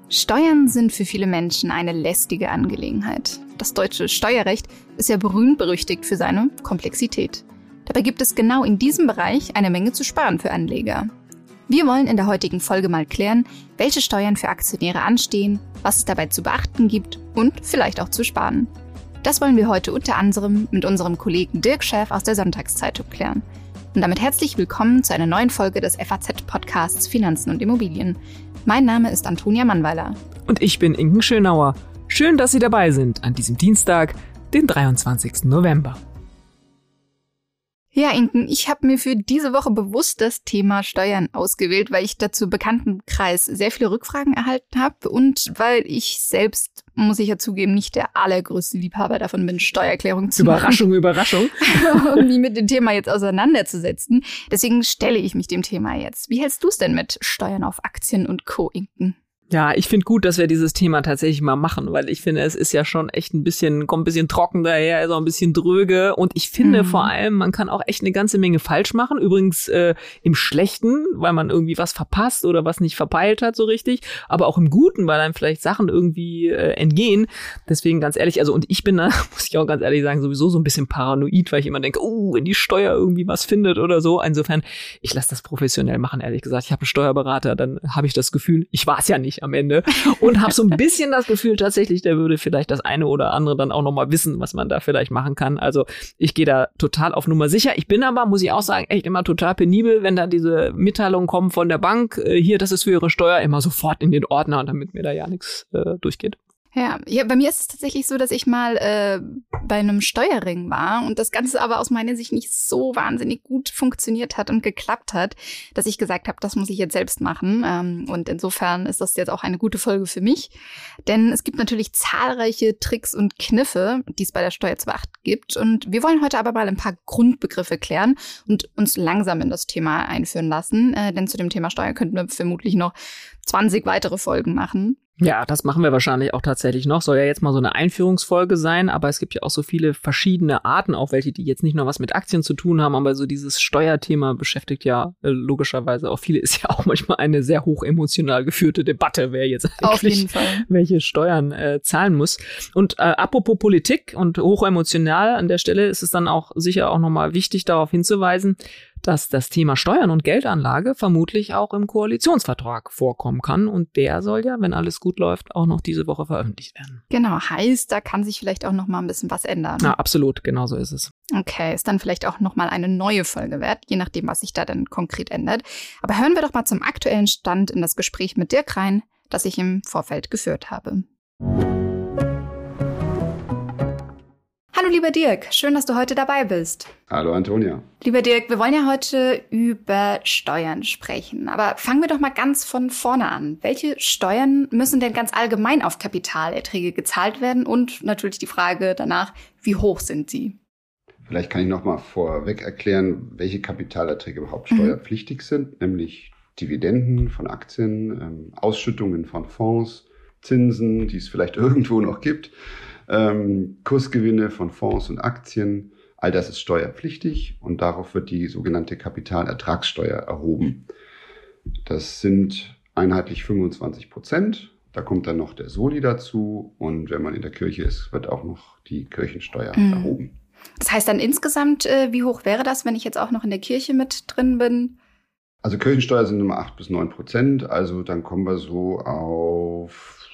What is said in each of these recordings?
Steuern sind für viele Menschen eine lästige Angelegenheit. Das deutsche Steuerrecht ist ja berühmt-berüchtigt für seine Komplexität. Dabei gibt es genau in diesem Bereich eine Menge zu sparen für Anleger. Wir wollen in der heutigen Folge mal klären, welche Steuern für Aktionäre anstehen, was es dabei zu beachten gibt und vielleicht auch zu sparen. Das wollen wir heute unter anderem mit unserem Kollegen Dirk Schäf aus der Sonntagszeitung klären. Und damit herzlich willkommen zu einer neuen Folge des FAZ-Podcasts Finanzen und Immobilien. Mein Name ist Antonia Mannweiler. Und ich bin Inken Schönauer. Schön, dass Sie dabei sind an diesem Dienstag, den 23. November. Ja, Inken, ich habe mir für diese Woche bewusst das Thema Steuern ausgewählt, weil ich dazu Bekanntenkreis sehr viele Rückfragen erhalten habe und weil ich selbst, muss ich ja zugeben, nicht der allergrößte Liebhaber davon bin, Steuererklärung zu machen. Überraschung. Um mich mit dem Thema jetzt auseinanderzusetzen. Deswegen stelle ich mich dem Thema jetzt. Wie hältst du es denn mit Steuern auf Aktien und Co., Inken? Ja, ich finde gut, dass wir dieses Thema tatsächlich mal machen, weil ich finde, es ist ja schon echt kommt ein bisschen trocken daher, ist auch ein bisschen dröge und ich finde vor allem, man kann auch echt eine ganze Menge falsch machen, übrigens im Schlechten, weil man irgendwie was verpasst oder was nicht verpeilt hat so richtig, aber auch im Guten, weil einem vielleicht Sachen irgendwie entgehen. Deswegen ganz ehrlich, also und ich bin da, muss ich auch ganz ehrlich sagen, sowieso so ein bisschen paranoid, weil ich immer denke, wenn die Steuer irgendwie was findet oder so. Insofern, ich lasse das professionell machen, ehrlich gesagt. Ich habe einen Steuerberater, dann habe ich das Gefühl, ich war es ja nicht am Ende und habe so ein bisschen das Gefühl tatsächlich, der würde vielleicht das eine oder andere dann auch nochmal wissen, was man da vielleicht machen kann. Also ich gehe da total auf Nummer sicher. Ich bin aber, muss ich auch sagen, echt immer total penibel, wenn da diese Mitteilungen kommen von der Bank, hier, das ist für Ihre Steuer, immer sofort in den Ordner, damit mir da ja nichts durchgeht. Ja, bei mir ist es tatsächlich so, dass ich mal bei einem Steuerring war und das Ganze aber aus meiner Sicht nicht so wahnsinnig gut funktioniert hat und geklappt hat, dass ich gesagt habe, das muss ich jetzt selbst machen. Und insofern ist das jetzt auch eine gute Folge für mich. Denn es gibt natürlich zahlreiche Tricks und Kniffe, die es bei der Steuer zu beachten gibt. Und wir wollen heute aber mal ein paar Grundbegriffe klären und uns langsam in das Thema einführen lassen. Denn zu dem Thema Steuer könnten wir vermutlich noch 20 weitere Folgen machen. Ja, das machen wir wahrscheinlich auch tatsächlich noch. Soll ja jetzt mal so eine Einführungsfolge sein, aber es gibt ja auch so viele verschiedene Arten, auch welche, die jetzt nicht nur was mit Aktien zu tun haben, aber so dieses Steuerthema beschäftigt ja logischerweise auch viele. Ist ja auch manchmal eine sehr hoch emotional geführte Debatte, wer jetzt eigentlich welche Steuern zahlen muss. Und apropos Politik und hochemotional, an der Stelle ist es dann auch sicher auch nochmal wichtig, darauf hinzuweisen, dass das Thema Steuern und Geldanlage vermutlich auch im Koalitionsvertrag vorkommen kann. Und der soll ja, wenn alles gut läuft, auch noch diese Woche veröffentlicht werden. Genau, heißt, da kann sich vielleicht auch noch mal ein bisschen was ändern. Ja, absolut, genau so ist es. Okay, ist dann vielleicht auch noch mal eine neue Folge wert, je nachdem, was sich da dann konkret ändert. Aber hören wir doch mal zum aktuellen Stand in das Gespräch mit Dirk rein, das ich im Vorfeld geführt habe. Hallo lieber Dirk, schön, dass du heute dabei bist. Hallo Antonia. Lieber Dirk, wir wollen ja heute über Steuern sprechen, aber fangen wir doch mal ganz von vorne an. Welche Steuern müssen denn ganz allgemein auf Kapitalerträge gezahlt werden? Und natürlich die Frage danach, wie hoch sind sie? Vielleicht kann ich noch mal vorweg erklären, welche Kapitalerträge überhaupt steuerpflichtig sind, nämlich Dividenden von Aktien, Ausschüttungen von Fonds, Zinsen, die es vielleicht irgendwo noch gibt. Kursgewinne von Fonds und Aktien, all das ist steuerpflichtig und darauf wird die sogenannte Kapitalertragssteuer erhoben. Das sind einheitlich 25%. Da kommt dann noch der Soli dazu und wenn man in der Kirche ist, wird auch noch die Kirchensteuer erhoben. Das heißt dann insgesamt, wie hoch wäre das, wenn ich jetzt auch noch in der Kirche mit drin bin? Also Kirchensteuer sind immer 8-9%, also dann kommen wir so auf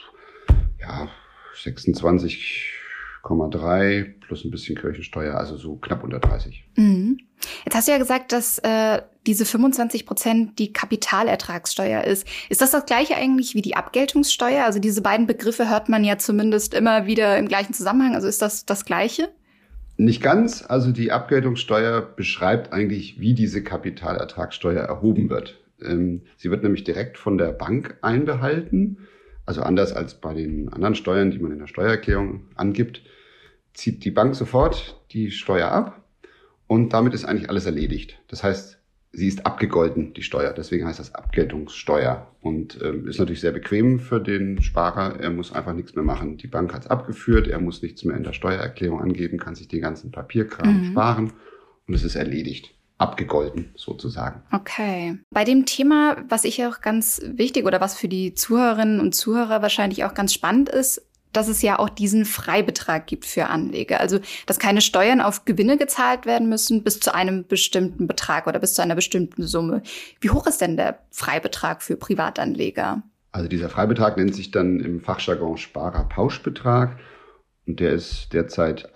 26,3 plus ein bisschen Kirchensteuer, also so knapp unter 30. Jetzt hast du ja gesagt, dass diese 25% die Kapitalertragssteuer ist. Ist das Gleiche eigentlich wie die Abgeltungssteuer? Also diese beiden Begriffe hört man ja zumindest immer wieder im gleichen Zusammenhang. Also ist das Gleiche? Nicht ganz. Also die Abgeltungssteuer beschreibt eigentlich, wie diese Kapitalertragssteuer erhoben wird. Sie wird nämlich direkt von der Bank einbehalten. Also anders als bei den anderen Steuern, die man in der Steuererklärung angibt, zieht die Bank sofort die Steuer ab und damit ist eigentlich alles erledigt. Das heißt, sie ist abgegolten, die Steuer. Deswegen heißt das Abgeltungssteuer und ist natürlich sehr bequem für den Sparer. Er muss einfach nichts mehr machen. Die Bank hat es abgeführt, er muss nichts mehr in der Steuererklärung angeben, kann sich den ganzen Papierkram sparen und es ist erledigt. abgegolten sozusagen. Okay. Bei dem Thema, was ich auch ganz wichtig oder was für die Zuhörerinnen und Zuhörer wahrscheinlich auch ganz spannend ist, dass es ja auch diesen Freibetrag gibt für Anleger. Also, dass keine Steuern auf Gewinne gezahlt werden müssen bis zu einem bestimmten Betrag oder bis zu einer bestimmten Summe. Wie hoch ist denn der Freibetrag für Privatanleger? Also dieser Freibetrag nennt sich dann im Fachjargon Sparerpauschbetrag. Und der ist derzeit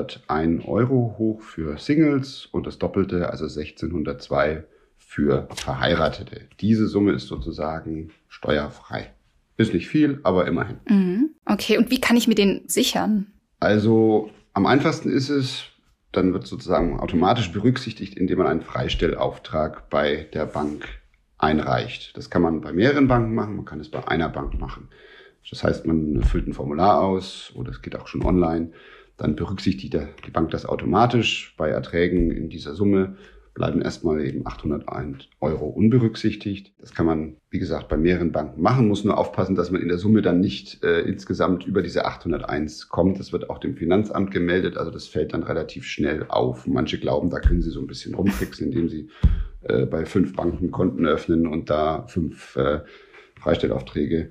801 € hoch für Singles und das Doppelte, also 1602 für Verheiratete. Diese Summe ist sozusagen steuerfrei. Ist nicht viel, aber immerhin. Okay, und wie kann ich mir den sichern? Also am einfachsten ist es, dann wird sozusagen automatisch berücksichtigt, indem man einen Freistellauftrag bei der Bank einreicht. Das kann man bei mehreren Banken machen, man kann es bei einer Bank machen. Das heißt, man füllt ein Formular aus oder es geht auch schon online. Dann berücksichtigt die Bank das automatisch. Bei Erträgen in dieser Summe bleiben erstmal eben 801 € unberücksichtigt. Das kann man, wie gesagt, bei mehreren Banken machen. Muss nur aufpassen, dass man in der Summe dann nicht insgesamt über diese 801 kommt. Das wird auch dem Finanzamt gemeldet. Also das fällt dann relativ schnell auf. Manche glauben, da können sie so ein bisschen rumtricksen, indem sie bei 5 Banken Konten öffnen und da 5 Freistellaufträge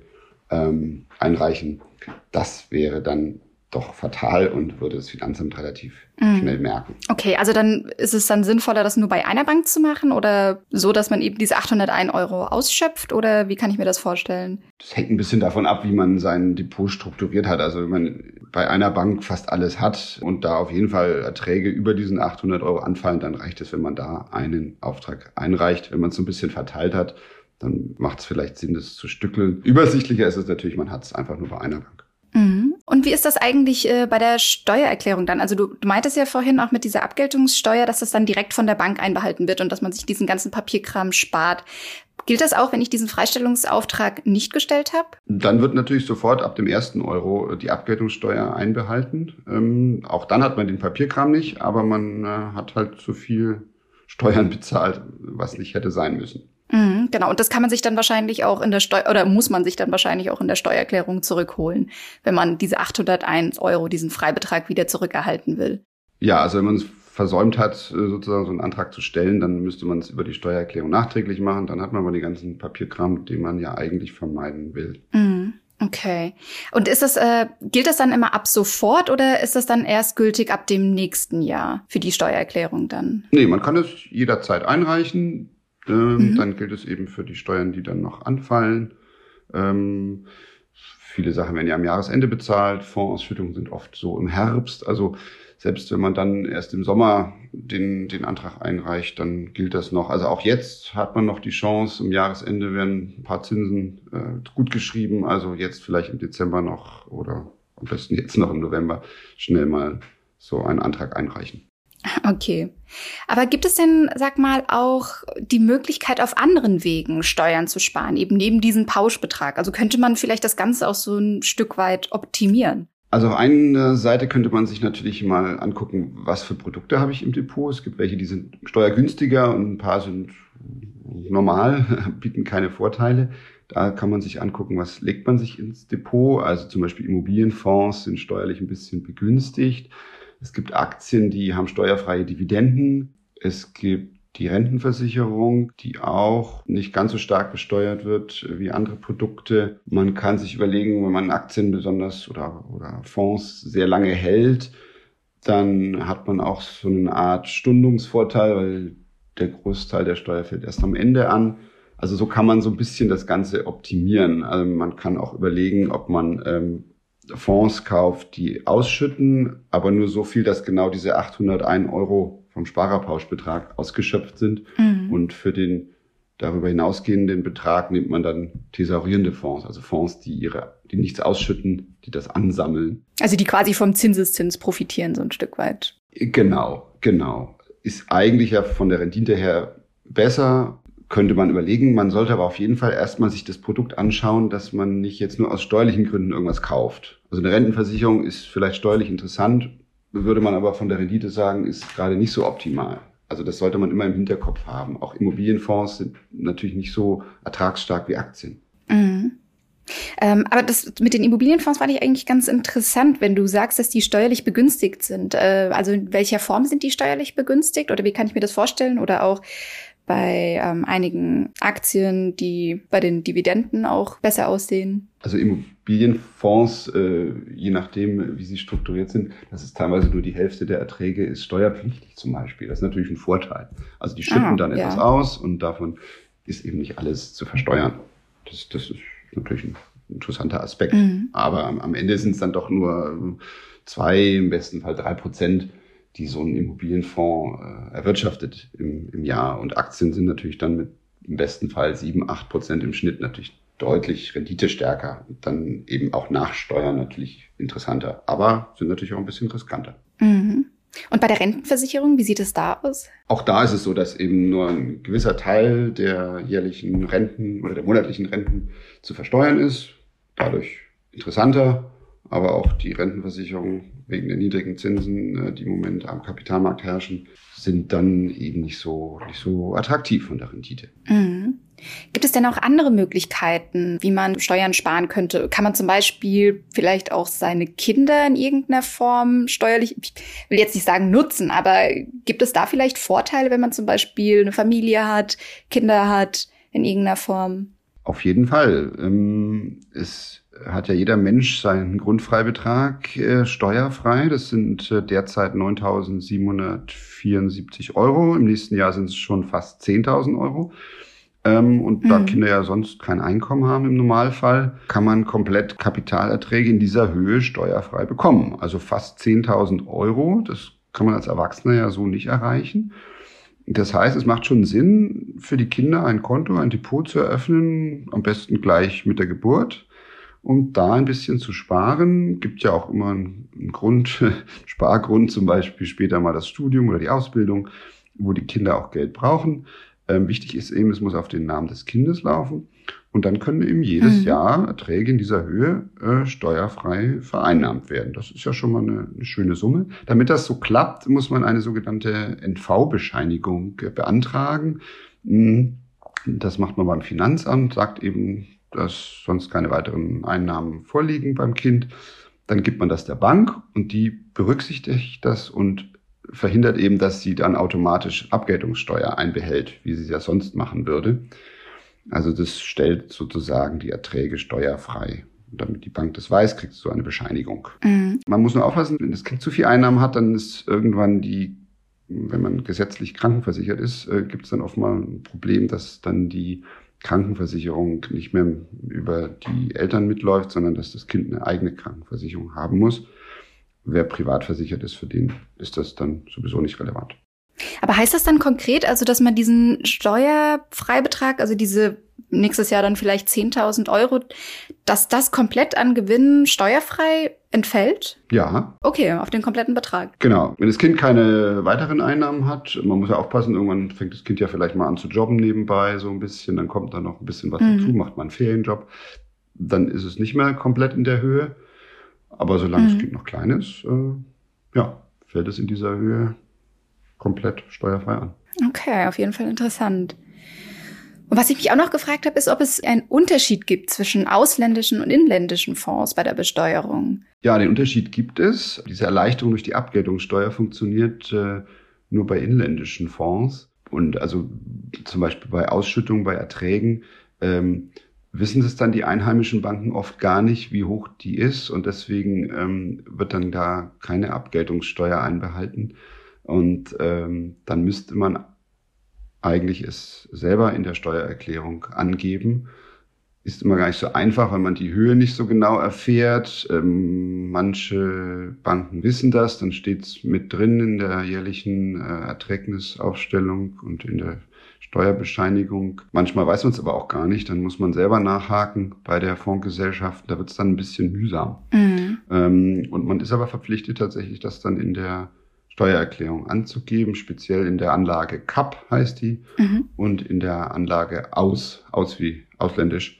einreichen. Das wäre dann doch fatal und würde das Finanzamt relativ schnell merken. Okay, also dann ist es dann sinnvoller, das nur bei einer Bank zu machen oder so, dass man eben diese 801 € ausschöpft oder wie kann ich mir das vorstellen? Das hängt ein bisschen davon ab, wie man sein Depot strukturiert hat. Also wenn man bei einer Bank fast alles hat und da auf jeden Fall Erträge über diesen 800 € anfallen, dann reicht es, wenn man da einen Auftrag einreicht. Wenn man es so ein bisschen verteilt hat, dann macht es vielleicht Sinn, das zu stückeln. Übersichtlicher ist es natürlich, man hat es einfach nur bei einer Bank. Und wie ist das eigentlich bei der Steuererklärung dann? Also du meintest ja vorhin auch mit dieser Abgeltungssteuer, dass das dann direkt von der Bank einbehalten wird und dass man sich diesen ganzen Papierkram spart. Gilt das auch, wenn ich diesen Freistellungsauftrag nicht gestellt habe? Dann wird natürlich sofort ab dem 1. Euro die Abgeltungssteuer einbehalten. Auch dann hat man den Papierkram nicht, aber man hat halt so viel Steuern bezahlt, was nicht hätte sein müssen. Genau, und das kann man sich dann wahrscheinlich auch in der oder muss man sich dann wahrscheinlich auch in der Steuererklärung zurückholen, wenn man diese 801 €, diesen Freibetrag wieder zurückerhalten will. Ja, also wenn man es versäumt hat, sozusagen so einen Antrag zu stellen, dann müsste man es über die Steuererklärung nachträglich machen. Dann hat man aber den ganzen Papierkram, den man ja eigentlich vermeiden will. Okay. Und ist das, gilt das dann immer ab sofort oder ist das dann erst gültig ab dem nächsten Jahr für die Steuererklärung dann? Nee, man kann es jederzeit einreichen. Dann gilt es eben für die Steuern, die dann noch anfallen. Viele Sachen werden ja am Jahresende bezahlt. Fondsausschüttungen sind oft so im Herbst. Also selbst wenn man dann erst im Sommer den Antrag einreicht, dann gilt das noch. Also auch jetzt hat man noch die Chance, im Jahresende werden ein paar Zinsen gut geschrieben. Also jetzt vielleicht im Dezember noch oder am besten jetzt noch im November schnell mal so einen Antrag einreichen. Okay. Aber gibt es denn, sag mal, auch die Möglichkeit, auf anderen Wegen Steuern zu sparen, eben neben diesem Pauschbetrag? Also könnte man vielleicht das Ganze auch so ein Stück weit optimieren? Also auf einer Seite könnte man sich natürlich mal angucken, was für Produkte habe ich im Depot. Es gibt welche, die sind steuergünstiger und ein paar sind normal, bieten keine Vorteile. Da kann man sich angucken, was legt man sich ins Depot. Also zum Beispiel Immobilienfonds sind steuerlich ein bisschen begünstigt. Es gibt Aktien, die haben steuerfreie Dividenden. Es gibt die Rentenversicherung, die auch nicht ganz so stark besteuert wird wie andere Produkte. Man kann sich überlegen, wenn man Aktien besonders oder Fonds sehr lange hält, dann hat man auch so eine Art Stundungsvorteil, weil der Großteil der Steuer fällt erst am Ende an. Also so kann man so ein bisschen das Ganze optimieren. Also man kann auch überlegen, ob man Fonds kauft, die ausschütten, aber nur so viel, dass genau diese 801 € vom Sparerpauschbetrag ausgeschöpft sind. Und für den darüber hinausgehenden Betrag nimmt man dann thesaurierende Fonds, also Fonds, die nichts ausschütten, die das ansammeln. Also die quasi vom Zinseszins profitieren so ein Stück weit. Genau. Ist eigentlich ja von der Rendite her besser, könnte man überlegen. Man sollte aber auf jeden Fall erstmal sich das Produkt anschauen, dass man nicht jetzt nur aus steuerlichen Gründen irgendwas kauft. Also eine Rentenversicherung ist vielleicht steuerlich interessant, würde man aber von der Rendite sagen, ist gerade nicht so optimal. Also das sollte man immer im Hinterkopf haben. Auch Immobilienfonds sind natürlich nicht so ertragsstark wie Aktien. Aber das mit den Immobilienfonds fand ich eigentlich ganz interessant, wenn du sagst, dass die steuerlich begünstigt sind. Also in welcher Form sind die steuerlich begünstigt? Oder wie kann ich mir das vorstellen? Oder auch bei einigen Aktien, die bei den Dividenden auch besser aussehen? Also Immobilienfonds, je nachdem, wie sie strukturiert sind, das ist teilweise nur die Hälfte der Erträge, ist steuerpflichtig zum Beispiel. Das ist natürlich ein Vorteil. Also die schütten dann etwas aus und davon ist eben nicht alles zu versteuern. Das ist natürlich ein interessanter Aspekt. Aber am Ende sind es dann doch nur 2, im besten Fall 3%, die so ein Immobilienfonds erwirtschaftet im Jahr. Und Aktien sind natürlich dann mit im besten Fall 7-8% im Schnitt natürlich deutlich renditestärker. Und dann eben auch nach Steuern natürlich interessanter. Aber sind natürlich auch ein bisschen riskanter. Und bei der Rentenversicherung, wie sieht es da aus? Auch da ist es so, dass eben nur ein gewisser Teil der jährlichen Renten oder der monatlichen Renten zu versteuern ist. Dadurch interessanter. Aber auch die Rentenversicherung wegen der niedrigen Zinsen, die im Moment am Kapitalmarkt herrschen, sind dann eben nicht so attraktiv von der Rendite. Gibt es denn auch andere Möglichkeiten, wie man Steuern sparen könnte? Kann man zum Beispiel vielleicht auch seine Kinder in irgendeiner Form steuerlich, ich will jetzt nicht sagen nutzen, aber gibt es da vielleicht Vorteile, wenn man zum Beispiel eine Familie hat, Kinder hat, in irgendeiner Form? Auf jeden Fall. Es hat ja jeder Mensch seinen Grundfreibetrag steuerfrei. Das sind derzeit 9.774 €. Im nächsten Jahr sind es schon fast 10.000 €. Und da Kinder ja sonst kein Einkommen haben im Normalfall, kann man komplett Kapitalerträge in dieser Höhe steuerfrei bekommen. Also fast 10.000 €. Das kann man als Erwachsener ja so nicht erreichen. Das heißt, es macht schon Sinn, für die Kinder ein Konto, ein Depot zu eröffnen, am besten gleich mit der Geburt. Und da ein bisschen zu sparen, gibt ja auch immer einen Spargrund, zum Beispiel später mal das Studium oder die Ausbildung, wo die Kinder auch Geld brauchen. Wichtig ist eben, es muss auf den Namen des Kindes laufen. Und dann können eben jedes Jahr Erträge in dieser Höhe steuerfrei vereinnahmt werden. Das ist ja schon mal eine schöne Summe. Damit das so klappt, muss man eine sogenannte NV-Bescheinigung beantragen. Das macht man beim Finanzamt, sagt eben, dass sonst keine weiteren Einnahmen vorliegen beim Kind. Dann gibt man das der Bank und die berücksichtigt das und verhindert eben, dass sie dann automatisch Abgeltungssteuer einbehält, wie sie es ja sonst machen würde. Also das stellt sozusagen die Erträge steuerfrei. Und damit die Bank das weiß, kriegst du eine Bescheinigung. Man muss nur aufpassen, wenn das Kind zu viel Einnahmen hat, dann ist irgendwann wenn man gesetzlich krankenversichert ist, gibt es dann oft mal ein Problem, dass dann die Krankenversicherung nicht mehr über die Eltern mitläuft, sondern dass das Kind eine eigene Krankenversicherung haben muss. Wer privat versichert ist, für den ist das dann sowieso nicht relevant. Aber heißt das dann konkret, also dass man diesen Steuerfreibetrag, also diese nächstes Jahr dann vielleicht 10.000 €, dass das komplett an Gewinn steuerfrei entfällt? Ja. Okay, auf den kompletten Betrag. Genau. Wenn das Kind keine weiteren Einnahmen hat, man muss ja aufpassen, irgendwann fängt das Kind ja vielleicht mal an zu jobben nebenbei so ein bisschen, dann kommt da noch ein bisschen was dazu, macht man einen Ferienjob, dann ist es nicht mehr komplett in der Höhe. Aber solange das Kind noch klein ist, fällt es in dieser Höhe komplett steuerfrei an. Okay, auf jeden Fall interessant. Und was ich mich auch noch gefragt habe, ist, ob es einen Unterschied gibt zwischen ausländischen und inländischen Fonds bei der Besteuerung. Ja, den Unterschied gibt es. Diese Erleichterung durch die Abgeltungssteuer funktioniert nur bei inländischen Fonds. Und also zum Beispiel bei Ausschüttungen, bei Erträgen, wissen es dann die einheimischen Banken oft gar nicht, wie hoch die ist. Und deswegen wird dann da keine Abgeltungssteuer einbehalten. Und dann müsste man eigentlich es selber in der Steuererklärung angeben. Ist immer gar nicht so einfach, weil man die Höhe nicht so genau erfährt. Manche Banken wissen das, dann steht es mit drin in der jährlichen Erträgnisaufstellung und in der Steuerbescheinigung. Manchmal weiß man es aber auch gar nicht, dann muss man selber nachhaken bei der Fondsgesellschaft. Da wird es dann ein bisschen mühsam. Und man ist aber verpflichtet tatsächlich, das dann in der Steuererklärung anzugeben, speziell in der Anlage CAP heißt die und in der Anlage aus wie ausländisch.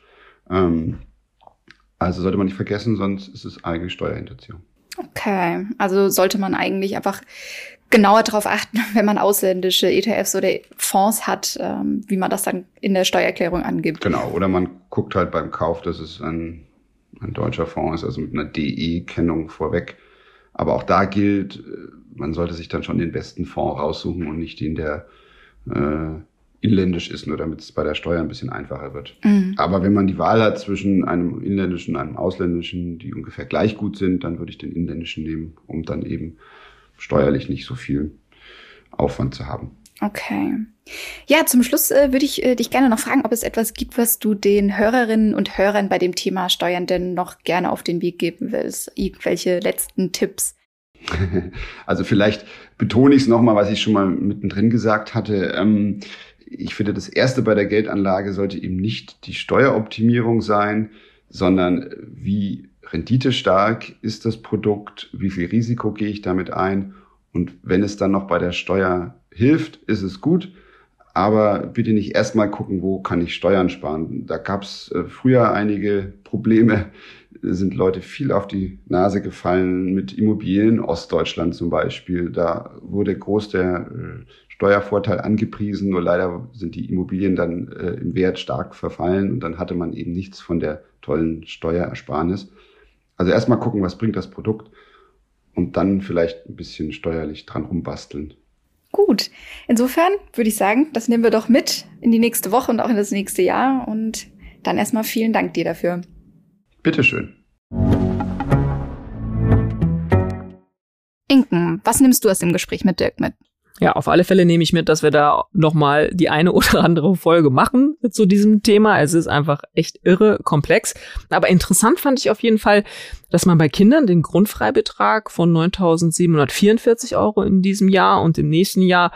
Also sollte man nicht vergessen, sonst ist es eigentlich Steuerhinterziehung. Okay, also sollte man eigentlich einfach genauer darauf achten, wenn man ausländische ETFs oder Fonds hat, wie man das dann in der Steuererklärung angibt. Genau, oder man guckt halt beim Kauf, dass es ein ein deutscher Fonds ist, also mit einer DE-Kennung vorweg. Aber auch da gilt, man sollte sich dann schon den besten Fonds raussuchen und nicht den, der inländisch ist, nur damit es bei der Steuer ein bisschen einfacher wird. Mhm. Aber wenn man die Wahl hat zwischen einem inländischen und einem ausländischen, die ungefähr gleich gut sind, dann würde ich den inländischen nehmen, um dann eben steuerlich nicht so viel Aufwand zu haben. Okay. Ja, zum Schluss würde ich dich gerne noch fragen, ob es etwas gibt, was du den Hörerinnen und Hörern bei dem Thema Steuern denn noch gerne auf den Weg geben willst. Irgendwelche letzten Tipps? Also vielleicht betone ich es nochmal, was ich schon mal mittendrin gesagt hatte. Ich finde, das Erste bei der Geldanlage sollte eben nicht die Steueroptimierung sein, sondern wie renditestark ist das Produkt, wie viel Risiko gehe ich damit ein und wenn es dann noch bei der Steuer hilft, ist es gut, aber bitte nicht erstmal gucken, wo kann ich Steuern sparen. Da gab es früher einige Probleme, sind Leute viel auf die Nase gefallen mit Immobilien, Ostdeutschland zum Beispiel. Da wurde groß der Steuervorteil angepriesen, nur leider sind die Immobilien dann im Wert stark verfallen und dann hatte man eben nichts von der tollen Steuerersparnis. Also erstmal gucken, was bringt das Produkt und dann vielleicht ein bisschen steuerlich dran rumbasteln. Gut, insofern würde ich sagen, das nehmen wir doch mit in die nächste Woche und auch in das nächste Jahr und dann erstmal vielen Dank dir dafür. Bitteschön. Inken, was nimmst du aus dem Gespräch mit Dirk mit? Ja, auf alle Fälle nehme ich mit, dass wir da nochmal die eine oder andere Folge machen zu diesem Thema. Es ist einfach echt irre komplex. Aber interessant fand ich auf jeden Fall, dass man bei Kindern den Grundfreibetrag von 9.744 € in diesem Jahr und im nächsten Jahr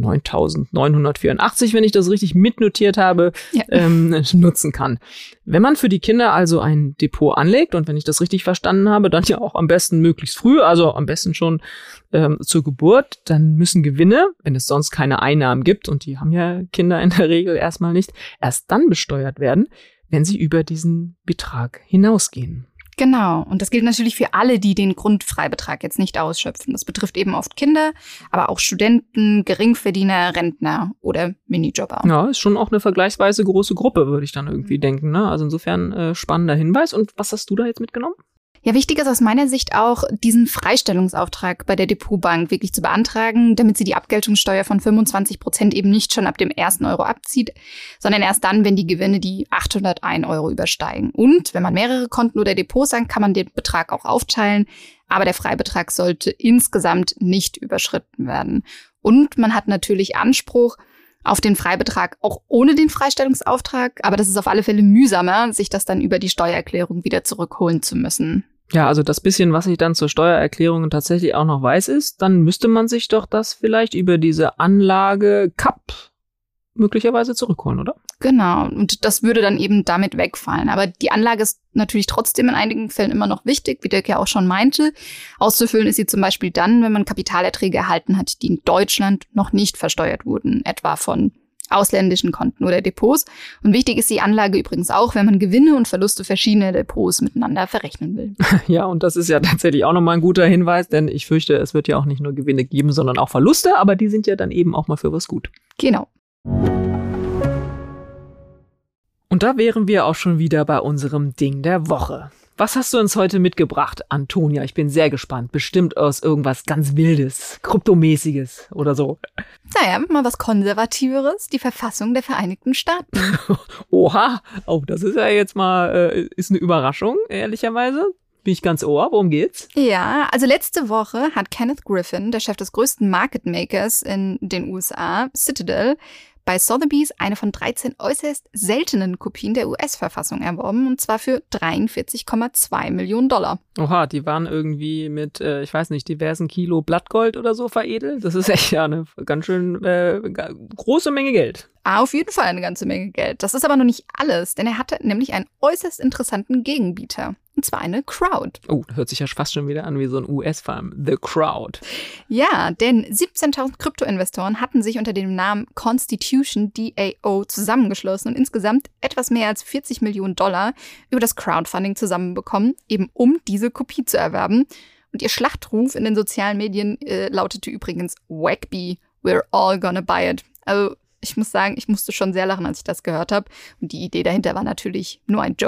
9.984, wenn ich das richtig mitnotiert habe, nutzen kann. Wenn man für die Kinder also ein Depot anlegt und wenn ich das richtig verstanden habe, dann ja auch am besten möglichst früh, also am besten schon zur Geburt, dann müssen Gewinne, wenn es sonst keine Einnahmen gibt, und die haben ja Kinder in der Regel erstmal nicht, erst dann besteuert werden, wenn sie über diesen Betrag hinausgehen. Genau. Und das gilt natürlich für alle, die den Grundfreibetrag jetzt nicht ausschöpfen. Das betrifft eben oft Kinder, aber auch Studenten, Geringverdiener, Rentner oder Minijobber. Ja, ist schon auch eine vergleichsweise große Gruppe, würde ich dann irgendwie denken, ne? Also insofern spannender Hinweis. Und was hast du da jetzt mitgenommen? Ja, wichtig ist aus meiner Sicht auch, diesen Freistellungsauftrag bei der Depotbank wirklich zu beantragen, damit sie die Abgeltungssteuer von 25% eben nicht schon ab dem ersten Euro abzieht, sondern erst dann, wenn die Gewinne die 801 € übersteigen. Und wenn man mehrere Konten oder Depots hat, kann man den Betrag auch aufteilen, aber der Freibetrag sollte insgesamt nicht überschritten werden. Und man hat natürlich Anspruch auf den Freibetrag auch ohne den Freistellungsauftrag, aber das ist auf alle Fälle mühsamer, sich das dann über die Steuererklärung wieder zurückholen zu müssen. Ja, also das bisschen, was ich dann zur Steuererklärung tatsächlich auch noch weiß, ist, dann müsste man sich doch das vielleicht über diese Anlage CAP möglicherweise zurückholen, oder? Genau, und das würde dann eben damit wegfallen. Aber die Anlage ist natürlich trotzdem in einigen Fällen immer noch wichtig, wie Dirk ja auch schon meinte. Auszufüllen ist sie zum Beispiel dann, wenn man Kapitalerträge erhalten hat, die in Deutschland noch nicht versteuert wurden, etwa von ausländischen Konten oder Depots. Und wichtig ist die Anlage übrigens auch, wenn man Gewinne und Verluste verschiedener Depots miteinander verrechnen will. Ja, und das ist ja tatsächlich auch nochmal ein guter Hinweis, denn ich fürchte, es wird ja auch nicht nur Gewinne geben, sondern auch Verluste, aber die sind ja dann eben auch mal für was gut. Genau. Und da wären wir auch schon wieder bei unserem Ding der Woche. Was hast du uns heute mitgebracht, Antonia? Ich bin sehr gespannt. Bestimmt aus irgendwas ganz Wildes, Kryptomäßiges oder so. Naja, mal was Konservativeres. Die Verfassung der Vereinigten Staaten. Oha, oh, das ist ja jetzt mal ist eine Überraschung, ehrlicherweise. Bin ich ganz ohr. Worum geht's? Ja, also letzte Woche hat Kenneth Griffin, der Chef des größten Market Makers in den USA, Citadel, bei Sotheby's eine von 13 äußerst seltenen Kopien der US-Verfassung erworben, und zwar für $43,2 Millionen. Oha, die waren irgendwie mit, ich weiß nicht, diversen Kilo Blattgold oder so veredelt. Das ist echt ja eine ganz schön große Menge Geld. Auf jeden Fall eine ganze Menge Geld. Das ist aber noch nicht alles, denn er hatte nämlich einen äußerst interessanten Gegenbieter. Und zwar eine Crowd. Oh, hört sich ja fast schon wieder an wie so ein US-Farm. The Crowd. Ja, denn 17.000 Kryptoinvestoren hatten sich unter dem Namen Constitution DAO zusammengeschlossen und insgesamt etwas mehr als $40 Millionen über das Crowdfunding zusammenbekommen, eben um diese Kopie zu erwerben. Und ihr Schlachtruf in den sozialen Medien lautete übrigens "Wackby, we're all gonna buy it". Also ich muss sagen, ich musste schon sehr lachen, als ich das gehört habe. Und die Idee dahinter war natürlich nur ein Joke.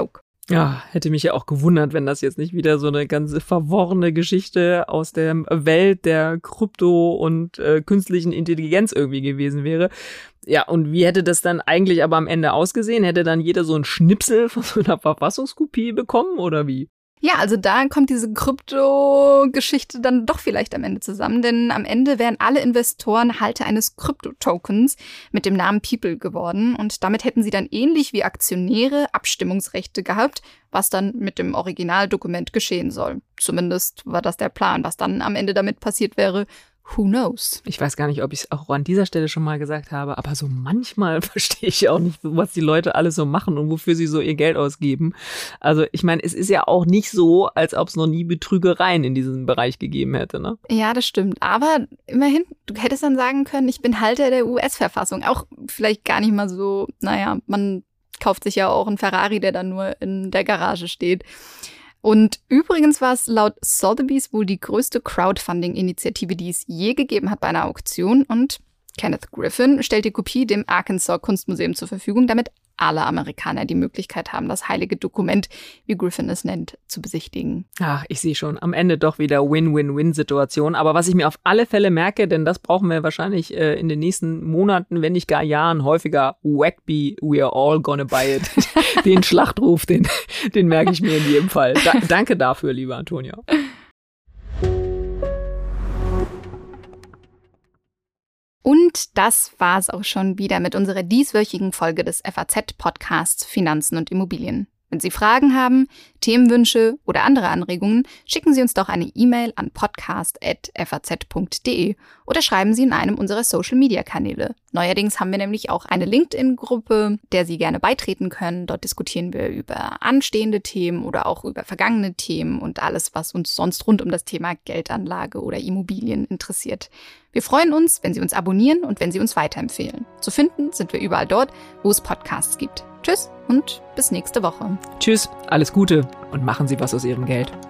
Ja, hätte mich ja auch gewundert, wenn das jetzt nicht wieder so eine ganze verworrene Geschichte aus der Welt der Krypto- und künstlichen Intelligenz irgendwie gewesen wäre. Ja, und wie hätte das dann eigentlich aber am Ende ausgesehen? Hätte dann jeder so einen Schnipsel von so einer Verfassungskopie bekommen oder wie? Ja, also da kommt diese Krypto-Geschichte dann doch vielleicht am Ende zusammen, denn am Ende wären alle Investoren Halter eines Krypto-Tokens mit dem Namen People geworden und damit hätten sie dann ähnlich wie Aktionäre Abstimmungsrechte gehabt, was dann mit dem Originaldokument geschehen soll. Zumindest war das der Plan. Was dann am Ende damit passiert wäre, who knows? Ich weiß gar nicht, ob ich es auch an dieser Stelle schon mal gesagt habe, aber so manchmal verstehe ich auch nicht, was die Leute alles so machen und wofür sie so ihr Geld ausgeben. Also ich meine, es ist ja auch nicht so, als ob es noch nie Betrügereien in diesem Bereich gegeben hätte, ne? Ja, das stimmt. Aber immerhin, du hättest dann sagen können, ich bin Halter der US-Verfassung. Auch vielleicht gar nicht mal so, naja, man kauft sich ja auch einen Ferrari, der dann nur in der Garage steht. Und übrigens war es laut Sotheby's wohl die größte Crowdfunding-Initiative, die es je gegeben hat bei einer Auktion. Und Kenneth Griffin stellt die Kopie dem Arkansas Kunstmuseum zur Verfügung, damit alle Amerikaner die Möglichkeit haben, das heilige Dokument, wie Griffin es nennt, zu besichtigen. Ach, ich sehe schon, am Ende doch wieder Win-Win-Win-Situation. Aber was ich mir auf alle Fälle merke, denn das brauchen wir wahrscheinlich in den nächsten Monaten, wenn nicht gar Jahren, häufiger, Wackby, we are all gonna buy it. Den Schlachtruf, den merke ich mir in jedem Fall. Danke dafür, lieber Antonia. Und das war's auch schon wieder mit unserer dieswöchigen Folge des FAZ-Podcasts Finanzen und Immobilien. Wenn Sie Fragen haben, Themenwünsche oder andere Anregungen, schicken Sie uns doch eine E-Mail an podcast@faz.de oder schreiben Sie in einem unserer Social-Media-Kanäle. Neuerdings haben wir nämlich auch eine LinkedIn-Gruppe, der Sie gerne beitreten können. Dort diskutieren wir über anstehende Themen oder auch über vergangene Themen und alles, was uns sonst rund um das Thema Geldanlage oder Immobilien interessiert. Wir freuen uns, wenn Sie uns abonnieren und wenn Sie uns weiterempfehlen. Zu finden sind wir überall dort, wo es Podcasts gibt. Tschüss und bis nächste Woche. Tschüss, alles Gute und machen Sie was aus Ihrem Geld.